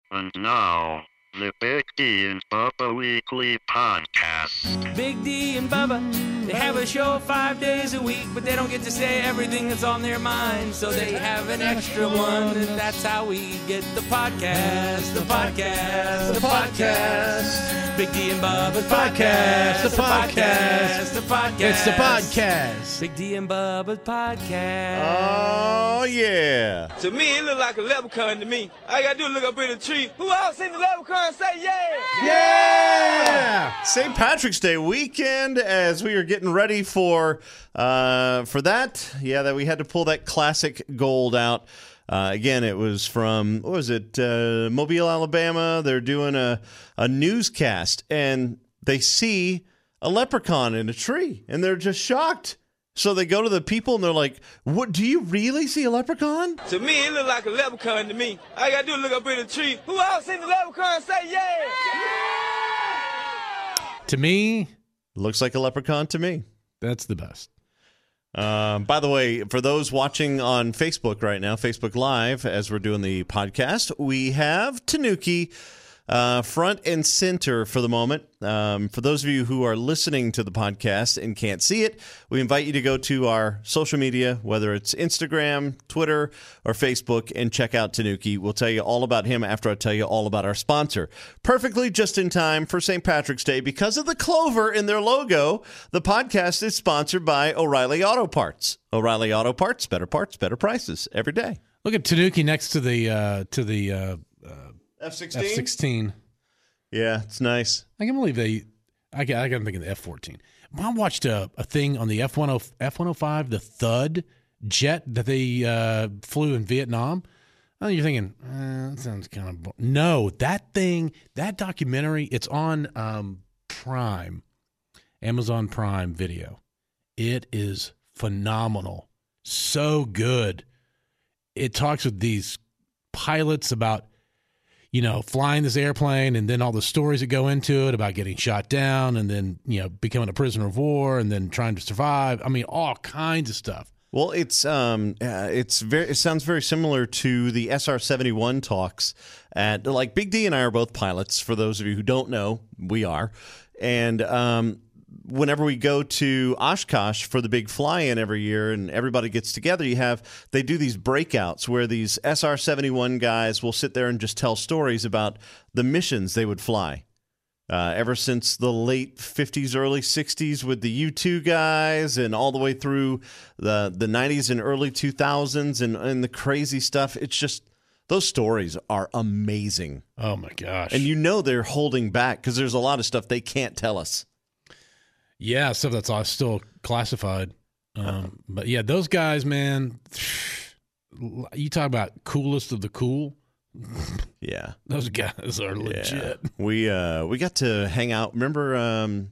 And now, the Big D and Bubba Weekly Podcast. Big D and Bubba, they have a show 5 days a week, but they don't get to say everything that's on their mind, so they have an extra one, and that's how we get the podcast, the podcast, the podcast. Big D and Bubba's podcast, the podcast, the podcast. It's the podcast. Big D and Bubba's podcast. Oh, yeah. To me, it look like a leprechaun to me. All I gotta do is look up in the tree. Who else seen the leprechaun and say yeah? Yeah! St. Patrick's Day weekend as we are getting ready for that. Yeah, that we had to pull that classic gold out. Again, it was from, what was it, Mobile, Alabama. They're doing a newscast, and they see a leprechaun in a tree, and they're just shocked. So they go to the people, and they're like, "What? Do you really see a leprechaun?" To me, it look like a leprechaun to me. All I gotta do is look up in the tree. Who else seen the leprechaun and say yeah? To me, Looks like a leprechaun to me. that's the best. By the way, for those watching on Facebook right now, Facebook Live, as we're doing the podcast, we have Tanuki front and center for the moment. For those of you who are listening to the podcast and can't see it, we invite you to go to our social media, whether it's Instagram, Twitter, or Facebook, and check out Tanuki. We'll tell you all about him after I tell you all about our sponsor. Perfectly just in time for St. Patrick's Day. Because of the clover in their logo, the podcast is sponsored by O'Reilly Auto Parts. O'Reilly Auto Parts, better prices every day. Look at Tanuki next to the F-16? F-16. Yeah, it's nice. I can't believe I got to think of the F-14. I watched a thing on the F-105, the Thud jet that they flew in Vietnam. And you're thinking, that sounds kind of no, that documentary, it's on Prime, Amazon Prime Video. It is phenomenal. So good. It talks with these pilots about, flying this airplane and then all the stories that go into it about getting shot down and then, becoming a prisoner of war and then trying to survive. I mean, all kinds of stuff. Well, it sounds very similar to the SR-71 talks at, like, Big D and I are both pilots. For those of you who don't know, we are. And whenever we go to Oshkosh for the big fly-in every year and everybody gets together, they do these breakouts where these SR-71 guys will sit there and just tell stories about the missions they would fly. Ever since the late 50s, early 60s with the U-2 guys and all the way through the 90s and early 2000s and the crazy stuff. It's just, those stories are amazing. Oh, my gosh. And they're holding back because there's a lot of stuff they can't tell us. Yeah, stuff that's all still classified. But yeah, those guys, man, you talk about coolest of the cool. Yeah. Those guys are legit. Yeah. We got to hang out. Remember,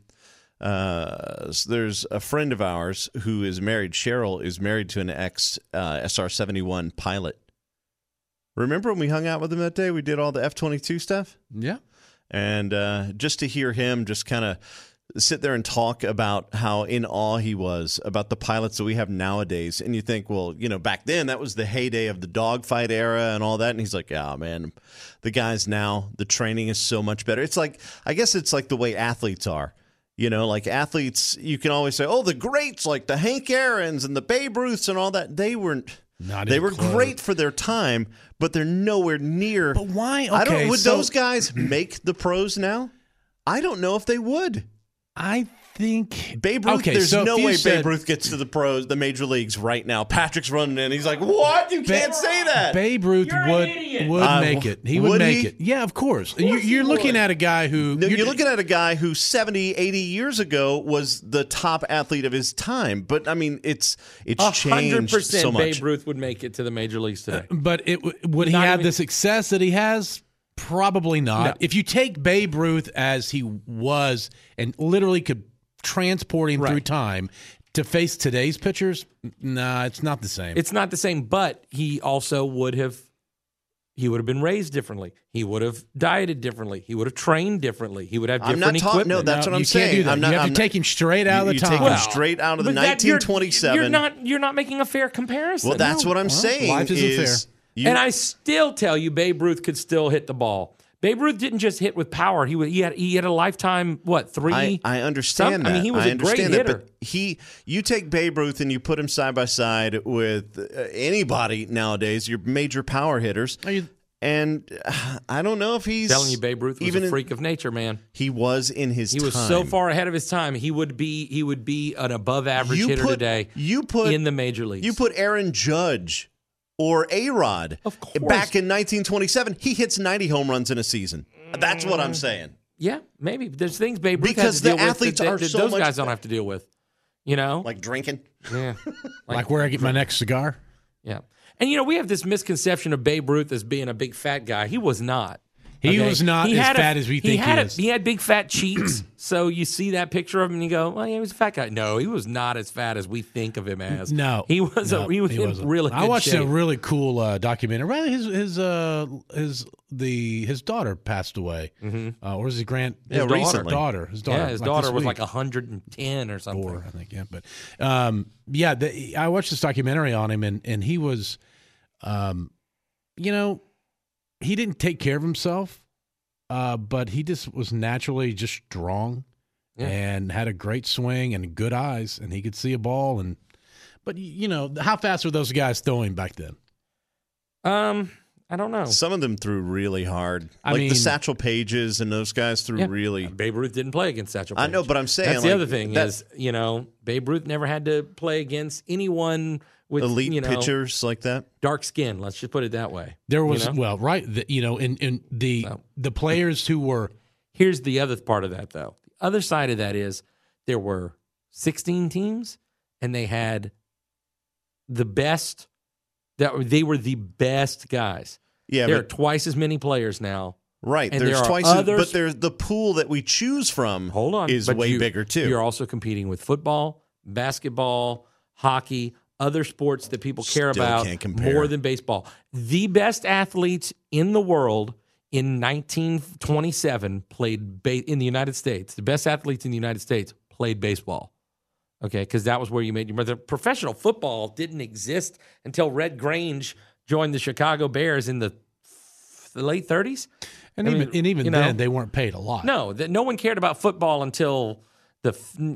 there's a friend of ours who is married. Cheryl is married to an ex-SR-71 pilot. Remember when we hung out with him that day? We did all the F-22 stuff? Yeah. And just to hear him just kind of sit there and talk about how in awe he was about the pilots that we have nowadays. And you think, well, back then that was the heyday of the dogfight era and all that. And he's like, oh, man, the guys now, the training is so much better. It's like, I guess it's like the way athletes are. Like athletes, you can always say, oh, the greats, like the Hank Aaron's and the Babe Ruths and all that. They were great for their time, but they're nowhere near. But why? Okay, would those guys make the pros now? I don't know if they would. I think Babe Ruth. There's no way Babe Ruth gets to the pros, the major leagues right now. Patrick's running in. He's like, "What? You can't say that." Babe Ruth would make it. He would make it. Yeah, of course. You're looking at a guy who you're looking at a guy who 70, 80 years ago was the top athlete of his time. But I mean, it's changed so much. Babe Ruth would make it to the major leagues today. But would he have the success that he has? Probably not. No. If you take Babe Ruth as he was and literally could transport him through time to face today's pitchers, nah, it's not the same. It's not the same, but he also would have been raised differently. He would have dieted differently. He would have trained differently. He would have different equipment. No, that's what I'm saying. You can't do that. You have to take him straight out of the top. You take him straight out of the 1927. You're not making a fair comparison. Well, that's what I'm saying. Life isn't fair. And I still tell you, Babe Ruth could still hit the ball. Babe Ruth didn't just hit with power. He had a lifetime, three? I understand that. I mean, he was a great hitter. But you take Babe Ruth and you put him side by side with anybody nowadays, your major power hitters. And I don't know if he's telling you, Babe Ruth was a freak of nature, man. He was in his time. He was so far ahead of his time. He would be an above average hitter today. In the major leagues. You put Aaron Judge or A-Rod. Of course. Back in 1927, he hits 90 home runs in a season. That's what I'm saying. Yeah, maybe. There's things Babe Ruth because has to the deal athletes with are that so those much guys don't have to deal with. You know? Like drinking. Yeah. Like where I get my next cigar? Yeah. And, we have this misconception of Babe Ruth as being a big fat guy. He was not. He was not as fat as we think he is. He had big fat cheeks, so you see that picture of him and you go, well, yeah, he was a fat guy. No, he was not as fat as we think of him as. No. He was in really good I watched shape. a really cool documentary. Right, his daughter passed away. Mm-hmm. Or was his recently. His daughter. Yeah, his daughter was like 110 or something. 4, I think, yeah. But I watched this documentary on him, and he was, he didn't take care of himself, but he just was naturally just strong and had a great swing and good eyes, and he could see a ball. But how fast were those guys throwing back then? I don't know. Some of them threw really hard. I mean, the Satchel Pages and those guys threw really. Babe Ruth didn't play against Satchel Paige. I know, but I'm saying that's the other thing is, Babe Ruth never had to play against anyone with elite pitchers like that. Dark skin. Let's just put it that way. There was in the players who were. Here's the other part of that, though. The other side of that is there were 16 teams, and they had the best. They were the best guys. Yeah, there are twice as many players now. Right, and there's twice, but there's the pool that we choose from. Hold on, is way bigger too. You're also competing with football, basketball, hockey, other sports that people care about more than baseball. The best athletes in the world in 1927 played in the United States. The best athletes in the United States played baseball. Okay, because that was where you made your money. Professional football didn't exist until Red Grange joined the Chicago Bears in the late 30s. And even then, they weren't paid a lot. No, no one cared about football until the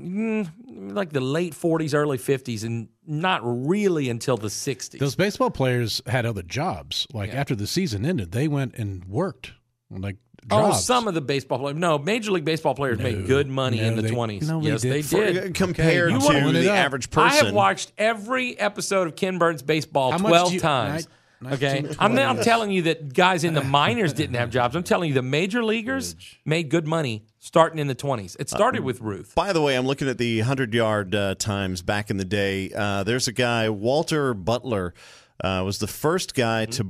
late 40s, early 50s, and not really until the 60s. Those baseball players had other jobs. After the season ended, they went and worked jobs. Oh, some of the baseball players. No, Major League Baseball players made good money in the 20s. No, yes, they did. Compared to the average person. I have watched every episode of Ken Burns Baseball 12 times. Okay, I'm not telling you that guys in the minors didn't have jobs. I'm telling you the major leaguers made good money starting in the 20s. It started with Ruth. By the way, I'm looking at the 100-yard times back in the day. There's a guy, Walter Butler, was the first guy to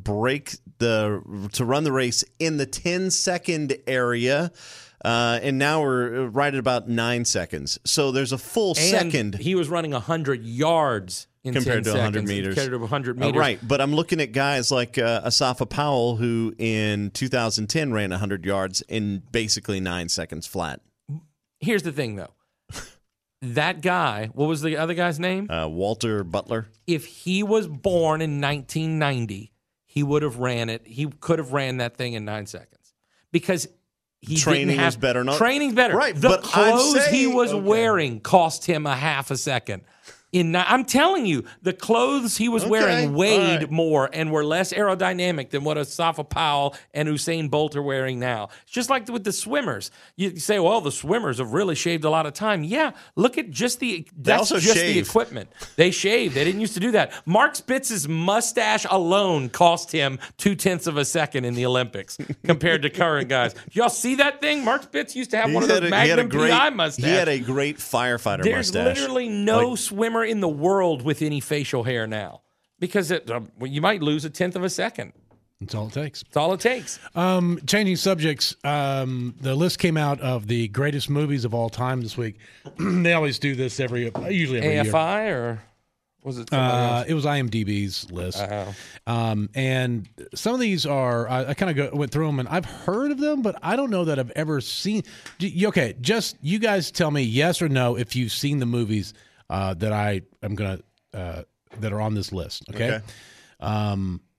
run the race in the 10-second area. And now we're right at about 9 seconds. So there's a full second. He was running 100 yards compared to 100 meters. Compared to 100 meters. Right, but I'm looking at guys like Asafa Powell, who in 2010 ran 100 yards in basically 9 seconds flat. Here's the thing, though. That guy, what was the other guy's name? Walter Butler. If he was born in 1990, he would have ran it. He could have ran that thing in 9 seconds because training was better. Training's better. Right, the clothes he was wearing cost him a half a second. I'm telling you, the clothes he was wearing weighed more and were less aerodynamic than what Asafa Powell and Usain Bolt are wearing now. It's just like with the swimmers. You say, well, the swimmers have really shaved a lot of time. Yeah, look at the equipment. They shaved. They didn't used to do that. Mark Spitz's mustache alone cost him 0.2 of a second in the Olympics compared to current guys. Y'all see that thing? Mark Spitz used to have one of those Magnum PI mustaches. He had a great firefighter mustache. There's literally no swimmer in the world with any facial hair now because you might lose 1/10 of a second. That's all it takes. That's all it takes. Changing subjects, the list came out of the greatest movies of all time this week. They always do this usually every year. AFI or was it somebody else? It was IMDb's list. Uh-huh. And some of these are, I kind of went through them, and I've heard of them, but I don't know that I've ever seen. Okay, just you guys tell me yes or no if you've seen the movies that I am gonna that are on this list. Okay.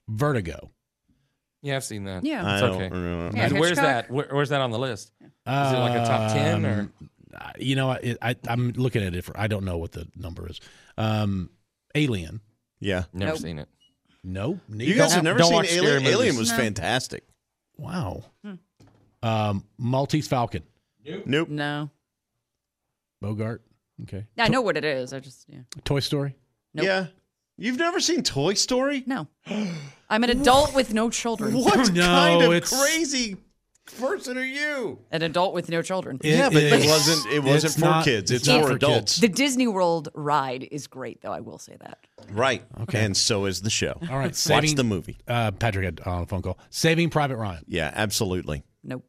Vertigo. Yeah, I've seen that. Yeah. I It's don't okay. remember. Yeah, Where's Hitchcock. that? Where's that on the list? Is it like a top 10 or? You know, I'm looking at it. I don't know what the number is. Alien. Yeah. Never Nope. seen it. No. You guys have never Don't seen watch scary Alien? movies. Alien was No. fantastic. Wow. Maltese Falcon. Nope. No. Bogart. Okay. I know what it is. I just, yeah. Toy Story. Nope. Yeah. You've never seen Toy Story? No. I'm an adult with no children. What No, kind of it's- crazy person are you? An adult with no children. Yeah, but it is- wasn't it's for not- kids. It's not for for adults. The Disney World ride is great, though. I will say that. Right. Okay. And so is the show. All right. Watch Saving, the movie. Patrick had on a phone call. Saving Private Ryan. Yeah, absolutely. Nope.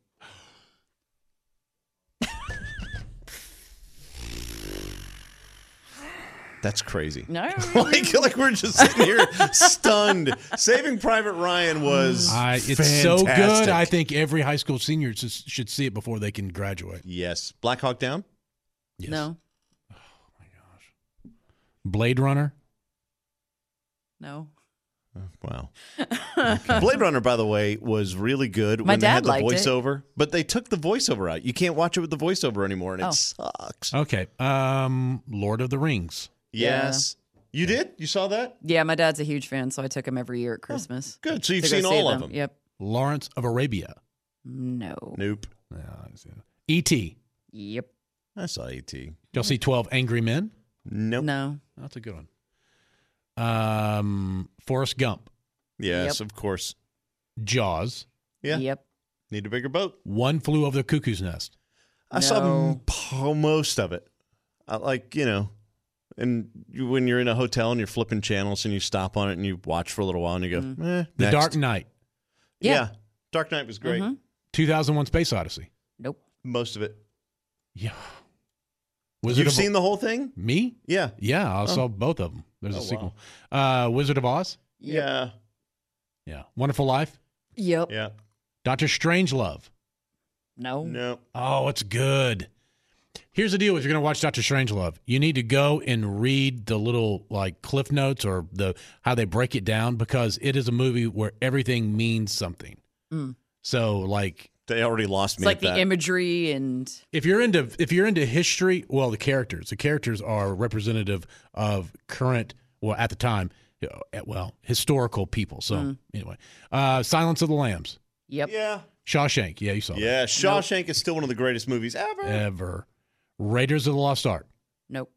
That's crazy. No. like we're just sitting here stunned. Saving Private Ryan was It's so good. fantastic. I think every high school senior should see it before they can graduate. Yes. Black Hawk Down? Yes. No. Blade Runner. No. Wow. Blade Runner, by the way, was really good My when they dad had the liked it. voiceover, but they took the voiceover out. You can't watch it with the voiceover anymore, and Oh. it sucks. Okay. Lord of the Rings. Yes. You did? You saw that? Yeah, my dad's a huge fan, so I took him every year at Christmas. Good. So you've to go seen see all of them? Yep. Lawrence of Arabia. No. Nope. E.T. Yep. I saw E.T. Y'all see 12 Angry Men? Nope. No. That's a good one. Forrest Gump. Yes, Yep. of course. Jaws. Yeah. Yep. Need a bigger boat. One Flew Over the Cuckoo's Nest. I saw No. most of it. And when you're in a hotel and you're flipping channels and you stop on it and you watch for a little while and you go, The next. Dark Knight. Yeah. Dark Knight was great. 2001 Space Odyssey. Nope. Most of it. Yeah. You've seen the whole thing? Me? Yeah. Yeah, I saw both of them. There's a Oh, sequel. Wizard of Oz. Yeah. Yeah. Wonderful Life. Yep. Yeah. Dr. Strangelove. No. No. Oh, it's good. Here's the deal: if you're going to watch Dr. Strangelove, you need to go and read the little like cliff notes or how they break it down, because it is a movie where everything means something. So, like, They already lost It's me like at the that. imagery and if you're into history, well, the characters are representative of current, well, at the time, historical people. So anyway, Silence of the Lambs, yep. Yeah. Shawshank. Yeah, you saw Yeah. Shawshank is still one of the greatest movies ever. that. Ever. Raiders of the Lost Ark. Nope.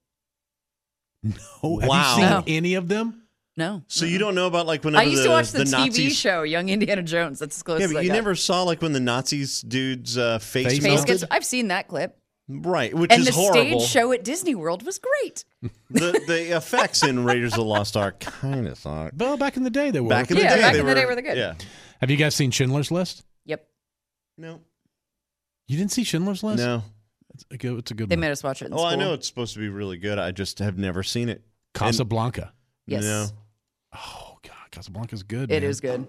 Oh, have Wow. you seen No. any of them? No. So you don't know about like whenever I used to watch the TV Nazis, show Young Indiana Jones. That's as close Yeah, as but I you got. never saw like when the Nazis dude's face Face Face melted? gets, I've seen that clip. Right, which And is the horrible. stage show at Disney World was great. The effects in Raiders of the Lost Ark kind of suck. Well, back in the day, they were. Back in the Yeah, day, back they in the day were they good. Yeah. Have you guys seen Schindler's List? Yep. No. You didn't see Schindler's List? No. It's a good They one. made us watch it in Oh, school. I know it's supposed to be really good. I just have never seen it. Casablanca. Yes. No. Oh God, Casablanca's good. It man. is good.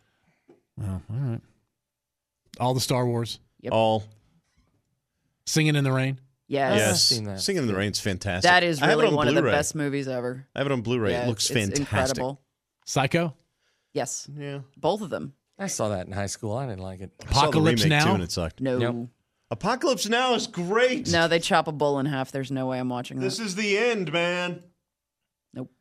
Well, all right. All the Star Wars. Yep. All. Singing in the Rain. Yes. Yes. seen that. Singing in the Rain's fantastic. That is I have it really on one of the Blu-ray. best movies ever. I have it on Blu-ray. Yeah, It looks it's fantastic. incredible. Psycho. Yes. Yeah. Both of them. I saw that in high school. I didn't like it. I saw the Apocalypse remake, Now. too, and it sucked. No. Yep. Apocalypse Now is great. No, they chop a bull in half. There's no way I'm watching that. This is the end, man. Nope.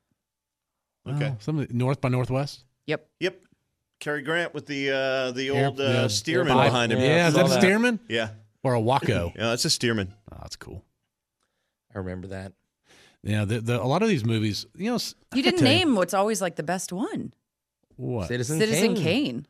Okay. Oh, some of the North by Northwest. Yep. Yep. Cary Grant with the old Yeah, Steerman yeah. behind him. Yeah, is saw that a that. Stearman Yeah. or a Waco? Yeah, that's a Steerman. Oh, that's cool. I remember that. Yeah, a lot of these movies, You didn't name what's always like the best one. what? Citizen Kane.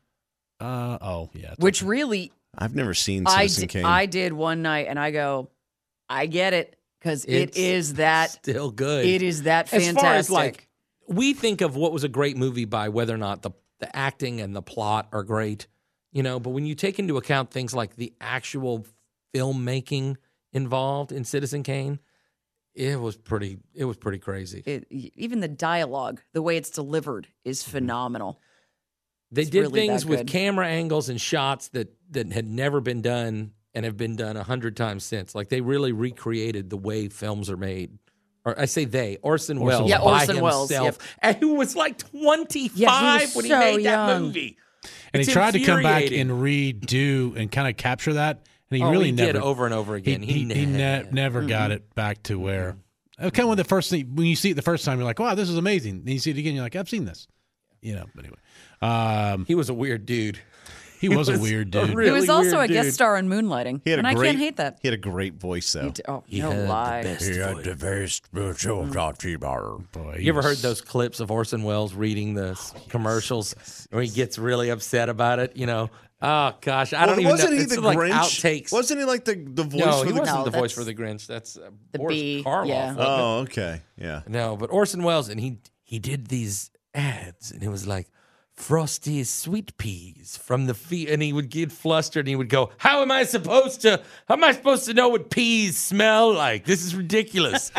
Oh yeah, it's Which okay. really I've never seen I Citizen Kane. did one night and I go, I get it. Because it It's is that Still good. it is that As fantastic. far as like, we think of what was a great movie by whether or not the acting and the plot are great, but when you take into account things like the actual filmmaking involved in Citizen Kane, it was pretty crazy. Even the dialogue, the way it's delivered is phenomenal. They It's did really things that with good. camera angles and shots that had never been done and have been done 100 times since. Like they really recreated the way films are made or I say they, Orson Welles, Yeah, by Orson Welles, himself, yep. and who was like 25 Yeah, he was when he so made that young. movie. And It's he tried to come back infuriating. and redo and kind of capture that, and he Oh, really he never did over and over again. never got it back to where. Kind of when the first thing when you see it the first time, you're like, "Wow, this is amazing." And you see it again, you're like, "I've seen this," But anyway, He was a weird dude. he was a weird dude. He was also a weird guest dude. star in Moonlighting, He had and a I great, can't hate that. He had a great voice, though. Oh, He no had the lie. best voice. Boy, You ever heard those clips of Orson Welles reading the commercials where he gets really upset about it? Oh gosh, I don't even know. Wasn't he It's the like Grinch? outtakes. Wasn't he like the voice No, for he the wasn't No, the voice that's for the Grinch. That's the Boris bee, Karloff. yeah. wasn't it? Oh, okay. Yeah. No, but Orson Welles, and he did these ads, and it was like Frosty sweet peas from the field, and he would get flustered, and he would go, "How am I supposed to know what peas smell like? This is ridiculous."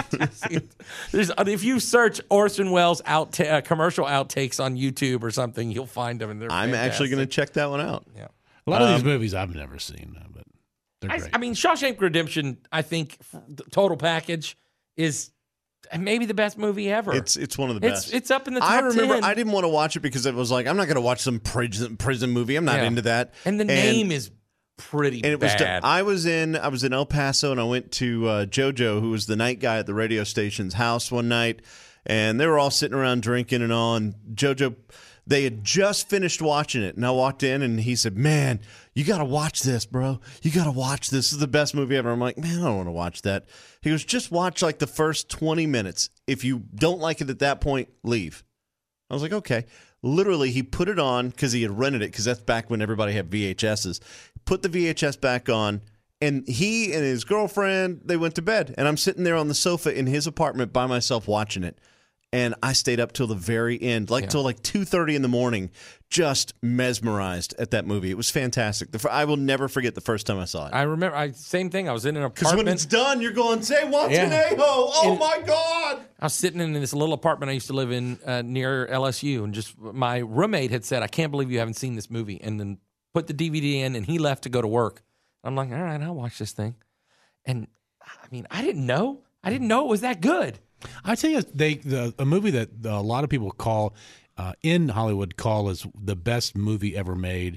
If you search Orson Welles commercial outtakes on YouTube or something, you'll find them, and they're I'm actually going to check that one out. Yeah. a lot of these movies I've never seen, but they're great. I mean, Shawshank Redemption, I think, the total package is maybe the best movie ever. It's one of the best. It's up in the top I remember 10. I didn't want to watch it because it was like, I'm not going to watch some prison movie. I'm not Yeah. into that. And the name is pretty And it was. bad. I was in El Paso, and I went to JoJo, who was the night guy at the radio station's house one night, and they were all sitting around drinking and all. And JoJo, they had just finished watching it, and I walked in, and he said, "Man, you got to watch this, bro. You got to watch this. This is the best movie ever." I'm like, "Man, I don't want to watch that." He goes, "Just watch like the first 20 minutes. If you don't like it at that point, leave." I was like, "Okay." Literally, he put it on because he had rented it, because that's back when everybody had VHSs. Put the VHS back on, and he and his girlfriend, they went to bed. And I'm sitting there on the sofa in his apartment by myself watching it. And I stayed up till the very end, till like 2:30 in the morning, just mesmerized at that movie. It was fantastic. I will never forget the first time I saw it. I remember, same thing. I was in an Because when apartment. it's done, you're going, "Say what's Yeah. Conejo? Oh my God!" I was sitting in this little apartment I used to live in near LSU, and just my roommate had said, "I can't believe you haven't seen this movie," and then put the DVD in, and he left to go to work. I'm like, "All right, I'll watch this thing." And I mean, I didn't know it was that good. I tell you, a movie that a lot of people call in Hollywood as the best movie ever made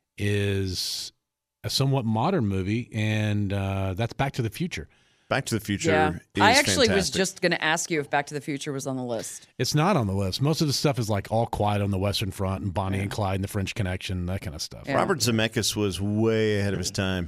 is a somewhat modern movie, and that's Back to the Future. Back to the Future Yeah. is I actually was fantastic. just going to ask you if Back to the Future was on the list. It's not on the list. Most of the stuff is like All Quiet on the Western Front and Bonnie and Clyde and the French Connection, that kind of stuff. Yeah. Robert Zemeckis was way ahead of his time.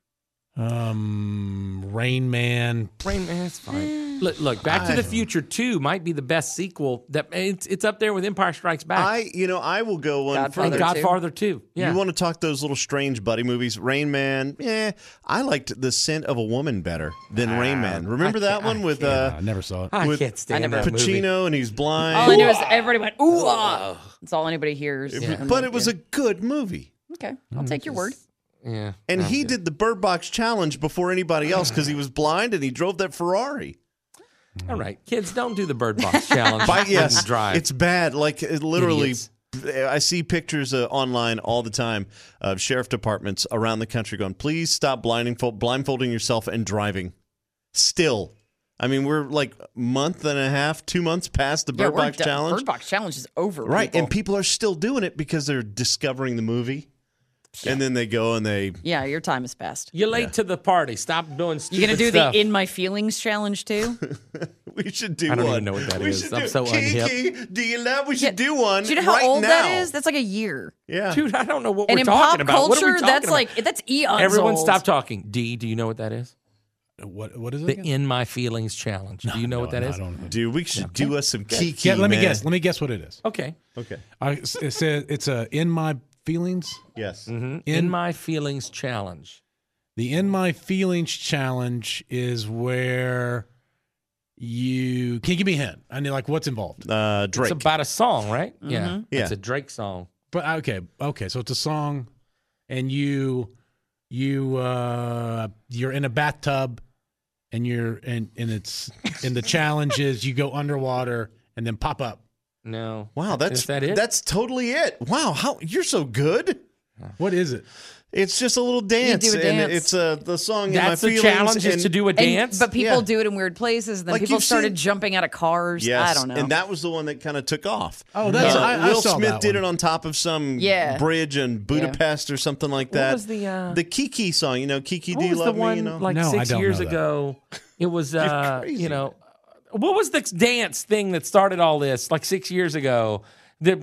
Rain Man. Rain Man's fine. Look, Back to the Future 2 might be the best sequel. That it's up there with Empire Strikes Back I will go one Godfather further. and Godfather 2. Yeah. You want to talk those little strange buddy movies? Rain Man, I liked The Scent of a Woman better than Rain Man. Remember that one with I never saw it. I with can't stand never- that movie. Pacino and he's blind? All I knew is everybody went, "Ooh, ah." That's all anybody hears. But it was a good movie. Okay, I'll take your word. Yeah. And he did the Bird Box Challenge before anybody else because he was blind and he drove that Ferrari. All right, kids, don't do the Bird Box Challenge. But when yes, you drive. it's bad. Like it literally, Idiots. I see pictures online all the time of sheriff departments around the country going, "Please stop blindfolding yourself and driving." Still, I mean, we're like a month and a half, 2 months past the Yeah, Bird we're Box done. Challenge. Bird Box Challenge is over. Right, people. and people are still doing it because they're discovering the movie, and then they go and they. Yeah, your time has passed. You're late to the party. Stop doing stupid You gonna do stuff. the In My Feelings challenge too? We should do I don't one. even know what that we is. Should I'm do, so unhip. Kiki, do you love? We should do one. Do you know how right old now. that is? That's like a year. Yeah, Dude, I don't know what And we're in talking pop about. What are we culture, talking that's about? that's eons Everyone old. stop talking. D, do you know what that is? What is it? The again? In My Feelings Challenge. Do you know what that No, is? I don't. dude, we should do us some Kiki. Yeah, let me man. guess. Let me guess what it is. Okay. Okay. It says it's a In My Feelings. Yes. In My Feelings Challenge. The In My Feelings challenge is where you can you give me a hint. I mean, like what's involved. Drake. It's about a song, right? Yeah. Yeah. It's a Drake song. But okay. So it's a song, and you're in a bathtub, and it's and the challenge is you go underwater and then pop up. No. Wow, Is that it? That's totally it. Wow, how you're so good. What is it? It's just a little dance. You do a And dance. it's the song That's in the my feelings. challenge is to do a dance. But people Yeah. do it in weird places, and then Like people you've started seen- jumping out of cars. Yes, I don't know. and that was the one that kind of took off. Oh, that's I Will saw Smith that did one. it on top of some Yeah. bridge in Budapest or something like What that. was the Kiki song? You know, Kiki, what do you was the love one me? You know, like No, I 6 don't years know that. ago? It was crazy. you know, what was the dance thing that started all this like 6 years ago? It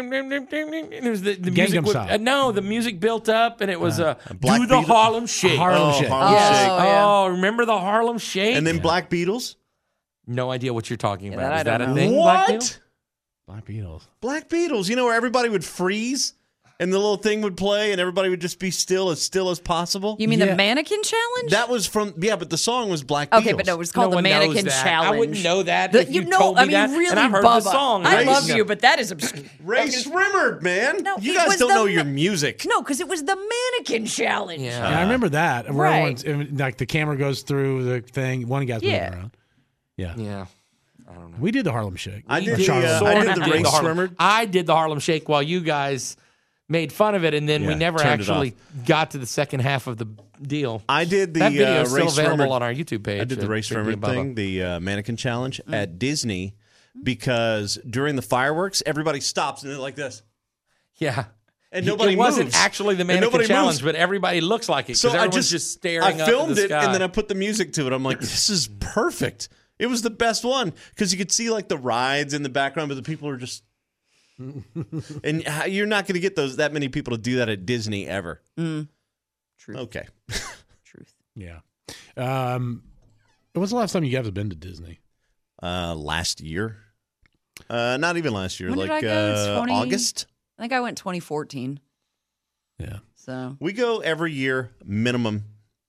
was the music. Gangnam Style. No, the music built up, and it was Black do the Beatles- Harlem Shake. Harlem Shake. Harlem Shake. yeah. Oh, remember the Harlem Shake? And then Black Beatles. No idea what you're talking about. that I Is that don't a know. thing? Black Beatles? What? Black Beatles. Black Beatles. You know where everybody would freeze and the little thing would play and everybody would just be still as possible? You mean Yeah. the mannequin challenge? That was from but the song was Black Beatles. Okay, but no, it was No called the one knows mannequin that. challenge. I wouldn't know that The- if you know, told me I mean, that, really, and I've heard Bubba, the song. I Race- love you, but that is obscure. Ray Shrimmer, man. No, You it guys was don't the know ma- your music. No, because it was the mannequin challenge. Yeah. Yeah, I remember that. Where Right. everyone's like the camera goes through the thing. One guy's moving Yeah. around. Yeah. Yeah. We did the Harlem Shake. I did Charlotte. the Sorta I did the Ray Harlem- Shrimmer. I did the Harlem Shake while you guys made fun of it, and then we Yeah, never turned it actually got to the second half of the deal. I did the That video is Ray still available Shrimmer- on our YouTube page. I did the at Ray Big D Shrimmer and Bubba. thing, the mannequin challenge at Disney, because during the fireworks, everybody stops and they're like this. Yeah. And nobody It wasn't moves. actually the And mannequin nobody challenge, moves. but everybody looks like it because So I everyone's just staring I up at filmed the it sky. and then I put the music to it. I'm like, this is perfect. It was the best one because you could see like the rides in the background, but the people are just. And you're not going to get that many people to do that at Disney ever. Truth. Okay. Truth. Yeah. When was the last time you guys have been to Disney? Last year. Not even last year. When did like I go? 20? August. I think I went 2014. Yeah. So We go every year minimum,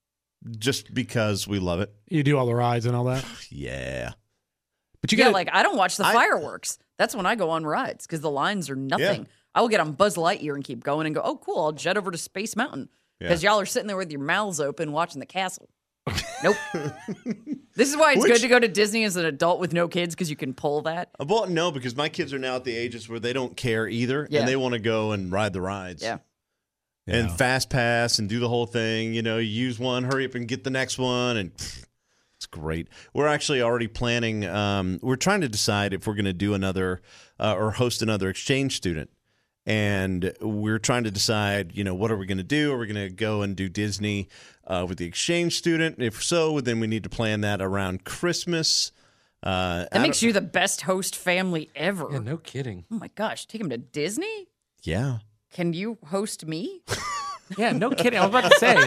just because we love it. You do all the rides and all that? Yeah. But you yeah, got like I don't watch the I- fireworks. That's when I go on rides because the lines are nothing. I will get on Buzz Lightyear and keep going and go, oh, cool, I'll jet over to Space Mountain because y'all are sitting there with your mouths open watching the castle. Nope. This is why it's good to go to Disney as an adult with no kids because you can pull that. Well, no, because my kids are now at the ages where they don't care either, Yeah. and they want to go and ride the rides. Yeah. And Yeah. fast pass and do the whole thing. You know, you use one, hurry up and get the next one, and it's great. We're actually already planning. We're trying to decide if we're going to do another or host another exchange student, and we're trying to decide. You know, what are we going to do? Are we going to go and do Disney with the exchange student? If so, then we need to plan that around Christmas. That makes you the best host family ever. Yeah, no kidding. Oh my gosh, take him to Disney? Yeah. Can you host me? Yeah, no kidding. I was about to say,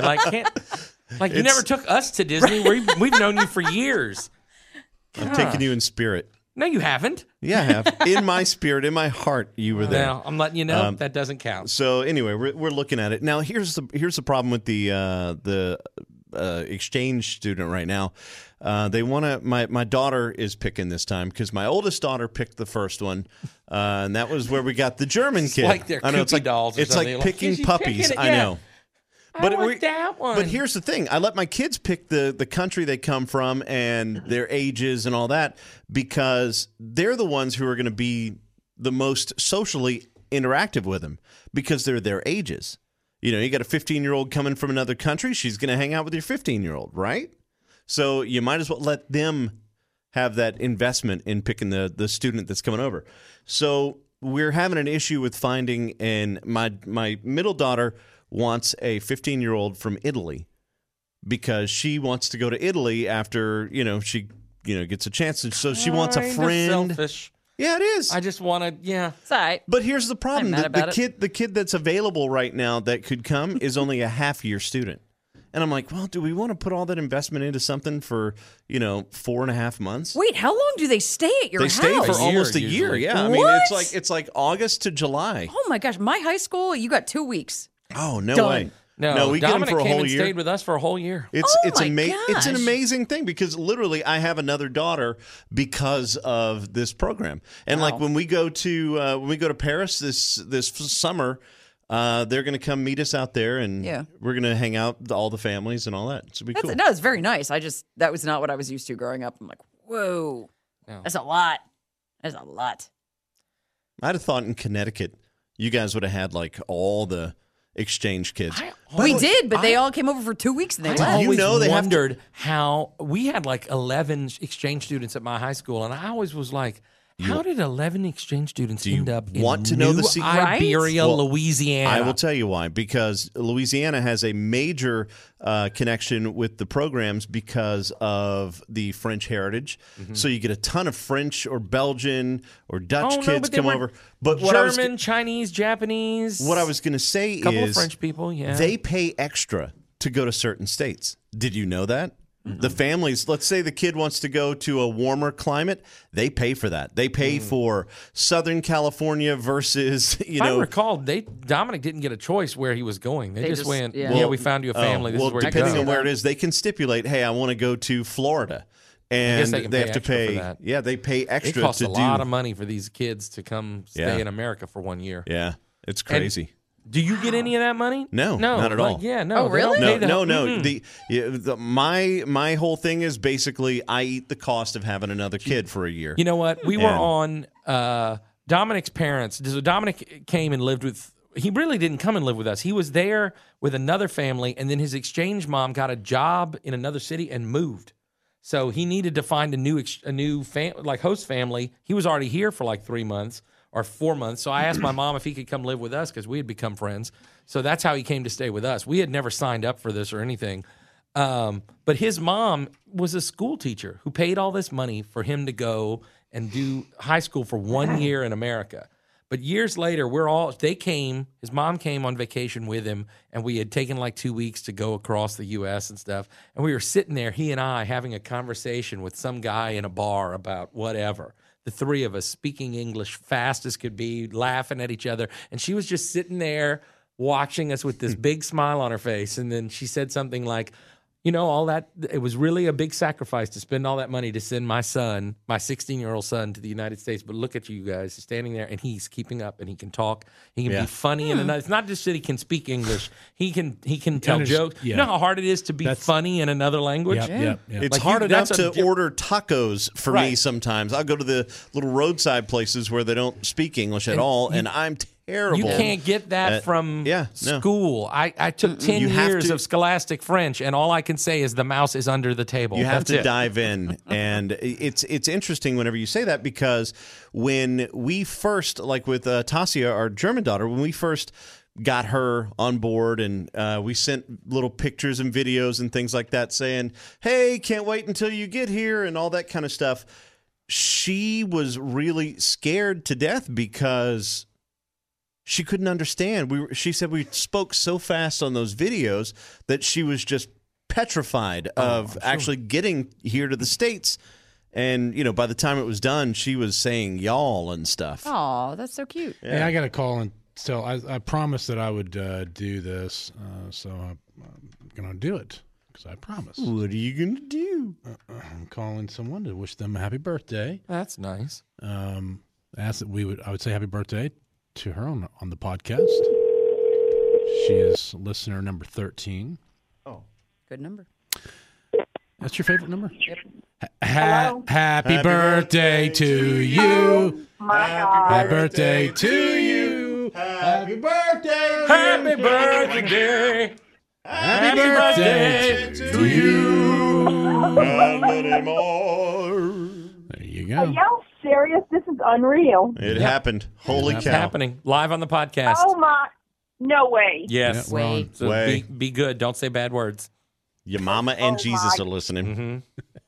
you never took us to Disney. We've known you for years. I'm taking you in spirit. No, you haven't. Yeah, I have. In my spirit, in my heart, you were there. Now I'm letting you know that doesn't count. So anyway, we're looking at it now. Here's the problem with the exchange student right now. They want to. My daughter is picking this time because my oldest daughter picked the first one, and that was where we got the German kid. like they're I know it's Kooky like dolls or it's something. like Like, picking she's puppies. picking it, I yeah. know. I want that one. But here's the thing: I let my kids pick the country they come from and their ages and all that because they're the ones who are going to be the most socially interactive with them because they're their ages. You know, you got a 15-year-old coming from another country; she's going to hang out with your 15-year-old, right? So you might as well let them have that investment in picking the student that's coming over. So we're having an issue with finding, and my middle daughter wants a 15-year-old from Italy because she wants to go to Italy after, she gets a chance. And so she wants a Kinda friend. Selfish. Yeah, it is. I just want to. Yeah. It's all right. But here's the problem. I'm mad about The kid that's available right now that could come is only a half-year student. And I'm like, well, do we want to put all that investment into something for, 4.5 months? Wait, how long do they stay at your They house? stay for year, almost a year. usually. Yeah, I mean, What? it's like August to July. Oh my gosh, my high school, you got 2 weeks. Oh, no Done. way. No, we get them Dominic for a came whole and year. stayed with us for a whole year. It's Oh it's my It's an gosh. amazing thing because literally I have another daughter because of this program. And like when we go to Paris this summer, they're going to come meet us out there and Yeah. we're going to hang out all the families and all that. It's going to be cool. No, it's very nice. That was not what I was used to growing up. I'm like, whoa, that's a lot. That's a lot. I'd have thought in Connecticut, you guys would have had like all the exchange kids. We did, but they all came over for 2 weeks and they I left. always they have to- wondered how we had like 11 exchange students at my high school, and I always was like, how did 11 exchange students end up in want to know the New secret? Iberia, Well, Louisiana? I will tell you why. Because Louisiana has a major connection with the programs because of the French heritage. So you get a ton of French or Belgian or Dutch kids but they come were over. But German, Chinese, Japanese. what I was going to say a couple is of French people. Yeah, they pay extra to go to certain states. Did you know that? The families, let's say the kid wants to go to a warmer climate, they pay for that. They pay for Southern California versus, If I recall, Dominic didn't get a choice where he was going. They just went, yeah. we found you a family. This well, is where you depending go. on where it is, they can stipulate, hey, I want to go to Florida. And guess they can they pay have to extra for pay. that. Yeah, they pay It extra costs to a do. lot of money for these kids to come stay Yeah. in America for 1 year. Yeah, it's crazy. Do you get any of that money? No, no, not at like, all. Yeah, no. Oh, they don't really? pay No, the- my whole thing is basically I eat the cost of having another kid for a year. You know what? We were on Dominic's parents. So Dominic came and lived with. He really didn't come and live with us. He was there with another family, and then his exchange mom got a job in another city and moved. So he needed to find a new host family. He was already here for like 3 months or 4 months. So I asked my mom if he could come live with us because we had become friends. So that's how he came to stay with us. We had never signed up for this or anything. But his mom was a school teacher who paid all this money for him to go and do high school for 1 year in America. But years later, his mom came on vacation with him, and we had taken like 2 weeks to go across the U.S. and stuff. And we were sitting there, he and I, having a conversation with some guy in a bar about whatever. The three of us speaking English fast as could be, laughing at each other. And she was just sitting there watching us with this big smile on her face. And then she said something like, all that, it was really a big sacrifice to spend all that money to send my son, my 16-year-old son, to the United States. But look at you guys standing there, and he's keeping up, and he can talk. He can be funny. And it's not just that he can speak English. He can tell jokes. yeah. You know how hard it is to be funny in another language? Yep. It's Like, hard enough that's to order tacos for me Right. sometimes. I'll go to the little roadside places where they don't speak English at all, and I'm terrible. You can't get that from no. school. I took 10 You have years to- of scholastic French, and all I can say is the mouse is under the table. You have That's to it. dive in, and it's interesting whenever you say that because when we first, like with Tasia, our German daughter, when we first got her on board and we sent little pictures and videos and things like that saying, hey, can't wait until you get here and all that kind of stuff, she was really scared to death because she couldn't understand. She said we spoke so fast on those videos that she was just petrified of actually getting here to the States. And, by the time it was done, she was saying y'all and stuff. Oh, that's so cute. Yeah. Hey, I got to call and tell. I promised that I would do this, so I'm going to do it because I promised. What are you going to do? I'm calling someone to wish them a happy birthday. That's nice. Ask that I would say happy birthday to her on the podcast. She is listener number 13. Good number. That's your favorite number? Yep. Happy birthday to you. Happy birthday to you. Happy birthday. Happy birthday. Happy birthday to you. There you Are go. y'all serious? This is unreal. It happened. Holy It's cow. happening live on the podcast. Oh my, no way. Yes. Yeah, we're on. So Way. be good. Don't say bad words. Your mama and Oh, Jesus my. are listening.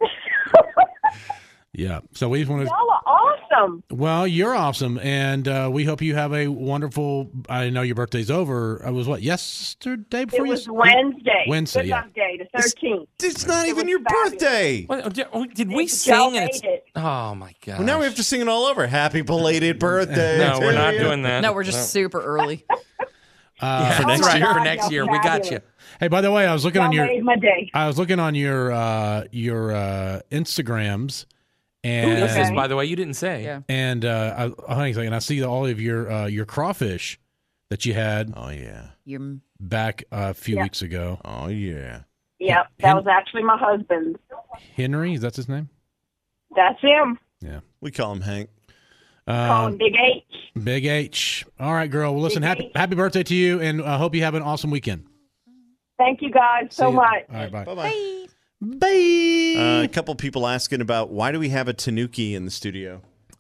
Yeah. So we just want to. Y'all are awesome. Well, you're awesome, and we hope you have a wonderful. I know your birthday's over. It was what, yesterday? Before It was you? Wednesday. Wednesday, yeah. Good luck day, the 13th. It's not It even was your fabulous. birthday. Did we Y'all sing? And made it. oh my god! Well, now we have to sing it all over. Happy belated birthday. No, we're to not you. doing that. No, we're just super early. Yeah, For that's next right. year? For next year, we got you. Hey, by the way, I was looking Y'all on your. made my day. I was looking on your Instagrams, Who and is this, Okay. by the way? You didn't say. Yeah. and hang on a second. I see all of your crawfish that you had Oh, yeah. You're back a few Yeah. weeks ago. Oh, yeah. Yep, that was actually my husband. Henry, is that his name? That's him. Yeah. We call him Hank. Call him Big H. Big H. All right, girl. Well, listen, happy birthday to you, and I hope you have an awesome weekend. Thank you guys so much. All right, bye. Bye-bye. Bye. A couple people asking about why do we have a Tanuki in the studio?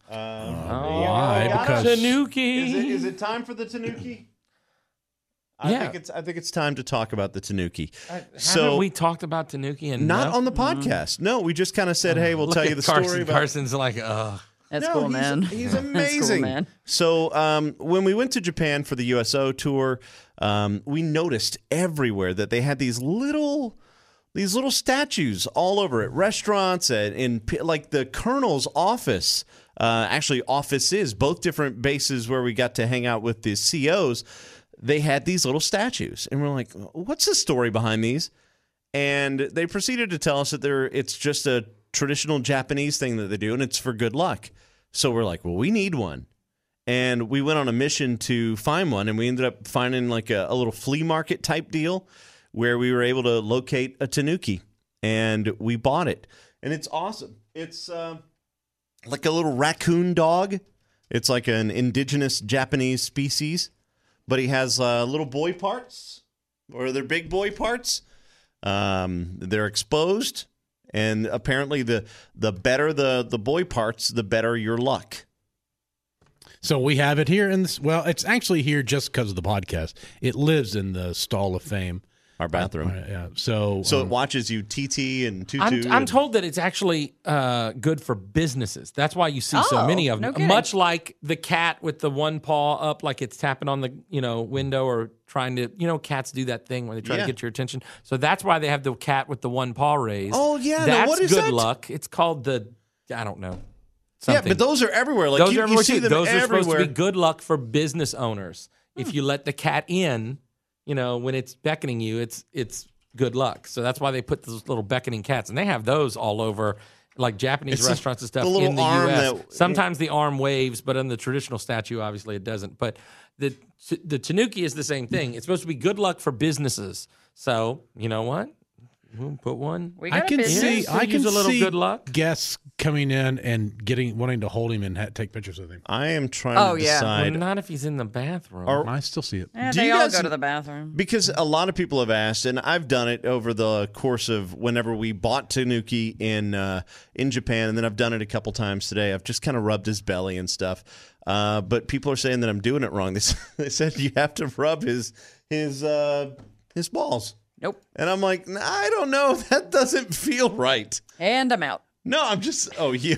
Why? Because Tanuki. Is it time for the Tanuki? Yeah. I think it's time to talk about the Tanuki. Haven't we talked about Tanuki and not on the podcast. No, we just kind of said, "Hey, we'll tell you the story about." Carson's like, ugh. That's cool, man. He's That's amazing. cool, man. So when we went to Japan for the USO tour, we noticed everywhere that they had these little statues all over at restaurants and in like the colonel's office. Actually, offices, both different bases where we got to hang out with the COs. They had these little statues, and we're like, "What's the story behind these?" And they proceeded to tell us that it's just a traditional Japanese thing that they do, and it's for good luck. So we're like, well, we need one. And we went on a mission to find one, and we ended up finding like a little flea market type deal where we were able to locate a Tanuki, and we bought it. And it's awesome. It's like a little raccoon dog. It's like an indigenous Japanese species, but he has little boy parts, or they're big boy parts. They're exposed. And apparently, the better the boy parts, the better your luck. So we have it here in this. Well, it's actually here just because of the podcast. It lives in the Stall of Fame, our bathroom. Yeah. So it watches you TT and tutu. I'm told that it's actually good for businesses. That's why you see so many of them. No kidding. Much like the cat with the one paw up, like it's tapping on the window or trying to cats do that thing where they try to get your attention. So that's why they have the cat with the one paw raised. Oh yeah, that's what is good that? luck. It's called I don't know. Yeah, but those are everywhere. Like those you, are everywhere you see too. them Those everywhere. are supposed to be good luck for business owners. If you let the cat in, when it's beckoning you, it's good luck. So that's why they put those little beckoning cats, and they have those all over, like Japanese restaurants and stuff in the U.S. Sometimes the arm waves, but in the traditional statue, obviously it doesn't. But the Tanuki is the same thing. It's supposed to be good luck for businesses. So you know what? We'll put one. We I got a can business. see. I can use a little see good luck. guests coming in and wanting to hold him and take pictures with him. I am trying Oh, to yeah. Well, decide. not if he's in the bathroom. I still see it. Yeah, Do they you all guys- go to the bathroom. Because a lot of people have asked, and I've done it over the course of whenever we bought Tanuki in Japan, and then I've done it a couple times today. I've just kind of rubbed his belly and stuff. But people are saying that I'm doing it wrong. They said you have to rub his balls. Nope. And I'm like, nah, I don't know. That doesn't feel right. And I'm out. No, I'm just. Oh, you.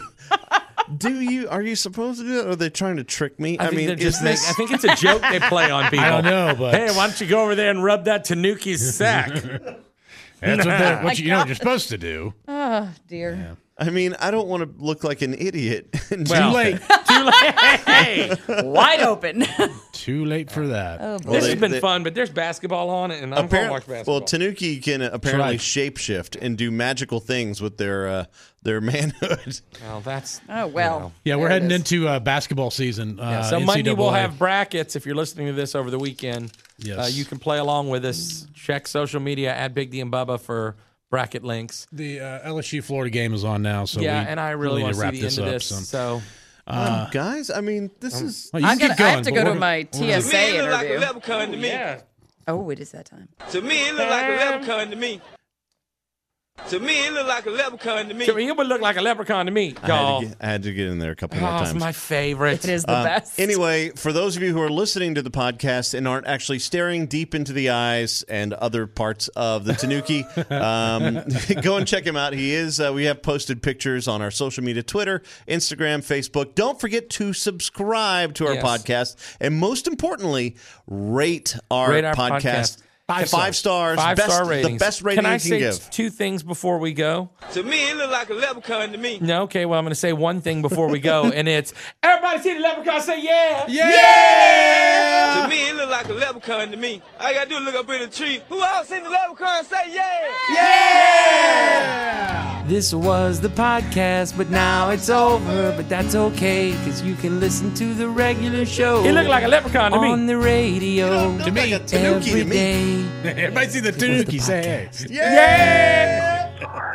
Are you supposed to do it? Or are they trying to trick me? I mean, is this? I think it's a joke they play on people. I don't know, but Hey, why don't you go over there and rub that Tanuki's sack? that's what you know what you're supposed to do. Oh, dear. I mean, I don't want to look like an idiot. Too late. Too late. Hey, Wide open. Too late for that. Oh, boy. this has been fun, but there's basketball on it, and I'm going to watch basketball. Well, Tanuki can apparently Right. shapeshift and do magical things with their manhood. Well, that's Oh, well. Yeah, we're There it heading is. into basketball season. so Monday we'll NCAA. have brackets. If you're listening to this over the weekend, Yes. you can play along with us. Check social media at Big D and Bubba for bracket links. The LSU Florida game is on now, so and I really need want to to wrap see the this end of up. this. So, So Guys, I mean, this is. well, you I can keep have to going, go but to my To me, it TSA look like a interview. leprechaun to me. yeah, Oh, it is that time. To me, it look like a leprechaun to me. To me, it look like a leprechaun to me. so he would look like a leprechaun to me, y'all. I had to get in there a couple more Oh, it's times. my favorite. It is the best. Anyway, for those of you who are listening to the podcast and aren't actually staring deep into the eyes and other parts of the Tanuki, go and check him out. He is. We have posted pictures on our social media: Twitter, Instagram, Facebook. Don't forget to subscribe to our Yes. podcast, and most importantly, rate our podcast. Five stars. 5-star The ratings. best rating Can I you can say give. two things before we go? To me, it look like a leprechaun to me. No, okay. Well, I'm going to say one thing before we go, and it's everybody see the leprechaun. Say yeah, To me, it look like a leprechaun to me. All you gotta do is look up in the tree. Who else seen the leprechaun? Say yeah! This was the podcast, but now it's over. But that's okay, because you can listen to the regular show. He looked like a leprechaun to on me. the radio To me, a Tanuki every to me. day. Everybody see the Tanuki. Say hey. Yeah!